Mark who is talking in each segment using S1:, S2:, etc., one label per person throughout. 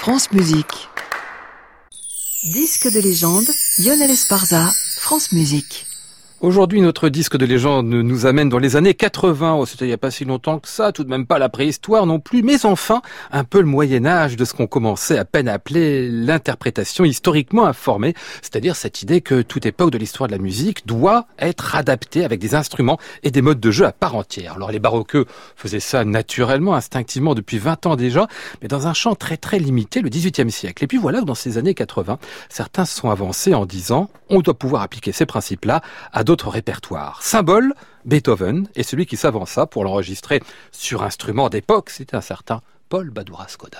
S1: France Musique. Disque de légende, Lionel Esparza, France Musique.
S2: Aujourd'hui, notre disque de légende nous amène dans les années 80. C'était il n'y a pas si longtemps que ça, tout de même pas la préhistoire non plus, mais enfin, un peu le Moyen-Âge de ce qu'on commençait à peine à appeler l'interprétation historiquement informée, c'est-à-dire cette idée que toute époque de l'histoire de la musique doit être adaptée avec des instruments et des modes de jeu à part entière. Alors les baroqueux faisaient ça naturellement, instinctivement depuis 20 ans déjà, mais dans un champ très très limité, le XVIIIe siècle. Et puis voilà que dans ces années 80, certains se sont avancés en disant on doit pouvoir appliquer ces principes-là à d'autres répertoires. Symbole, Beethoven, et celui qui s'avança pour l'enregistrer sur instrument d'époque, c'était un certain Paul Badura-Skoda.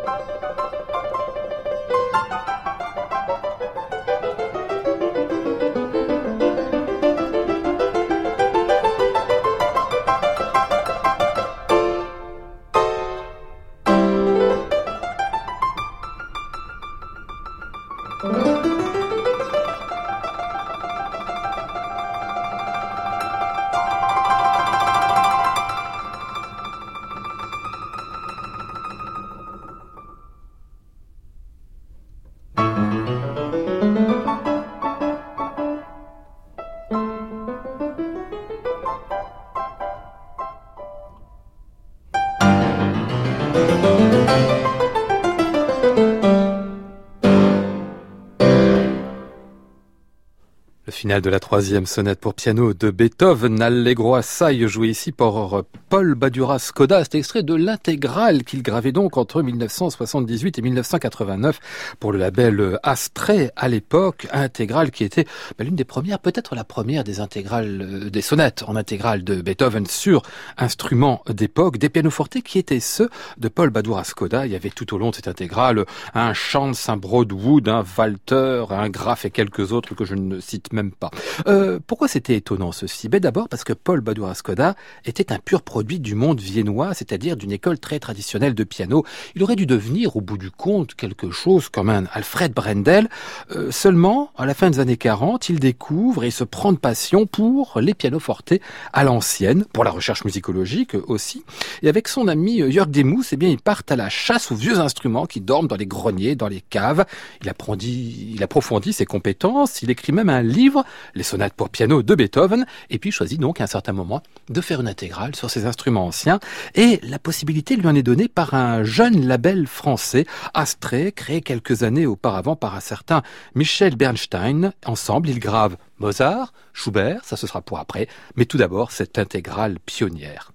S2: Finale de la troisième sonate pour piano de Beethoven, Allegro assai, joué ici par Paul Badura-Skoda. C'est extrait de l'intégrale qu'il gravait donc entre 1978 et 1989 pour le label Astray à l'époque. Intégrale qui était l'une des premières, peut-être la première des intégrales, des sonates en intégrale de Beethoven sur instruments d'époque, des pianofortés qui étaient ceux de Paul Badura-Skoda. Il y avait tout au long de cette intégrale un Chance, un Broadwood, un Walter, un Graf et quelques autres que je ne cite même pas. Pourquoi c'était étonnant ceci? D'abord parce que Paul Badura-Skoda était un pur produit du monde viennois, c'est-à-dire d'une école très traditionnelle de piano. Il aurait dû devenir, au bout du compte, quelque chose comme un Alfred Brendel. Seulement, à la fin des années 40, il découvre et se prend de passion pour les pianofortés à l'ancienne, pour la recherche musicologique aussi. Et avec son ami Jörg Demuth, ils partent à la chasse aux vieux instruments qui dorment dans les greniers, dans les caves. Il approfondit ses compétences, il écrit même un livre, les sonates pour piano de Beethoven, et puis choisit donc à un certain moment de faire une intégrale sur ces instruments anciens. Et la possibilité lui en est donnée par un jeune label français, Astray, créé quelques années auparavant par un certain Michel Bernstein. Ensemble, ils gravent Mozart, Schubert, ça ce sera pour après, mais tout d'abord cette intégrale pionnière.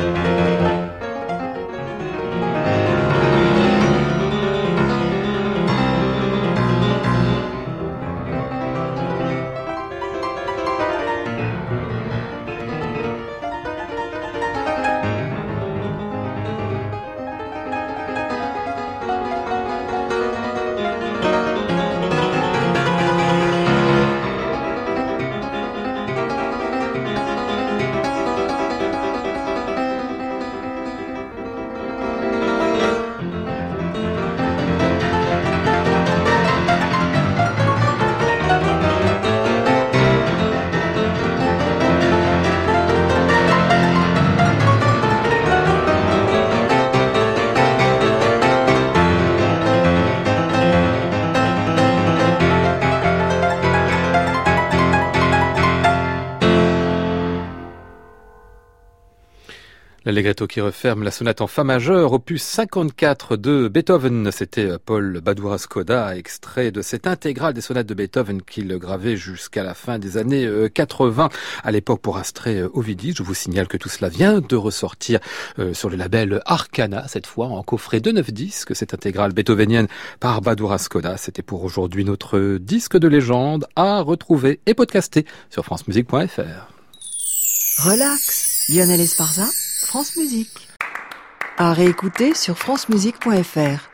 S2: L'allegretto qui referme la sonate en fa majeur, opus 54 de Beethoven. C'était Paul Badura-Skoda, extrait de cette intégrale des sonates de Beethoven qu'il gravait jusqu'à la fin des années 80, à l'époque pour Astrée Ovidis. Je vous signale que tout cela vient de ressortir sur le label Arcana, cette fois en coffret de 9 disques, cette intégrale beethovenienne par Badura-Skoda. C'était pour aujourd'hui notre disque de légende à retrouver et podcaster sur francemusique.fr.
S1: Relax, Lionel Esparza, France Musique. À réécouter sur francemusique.fr.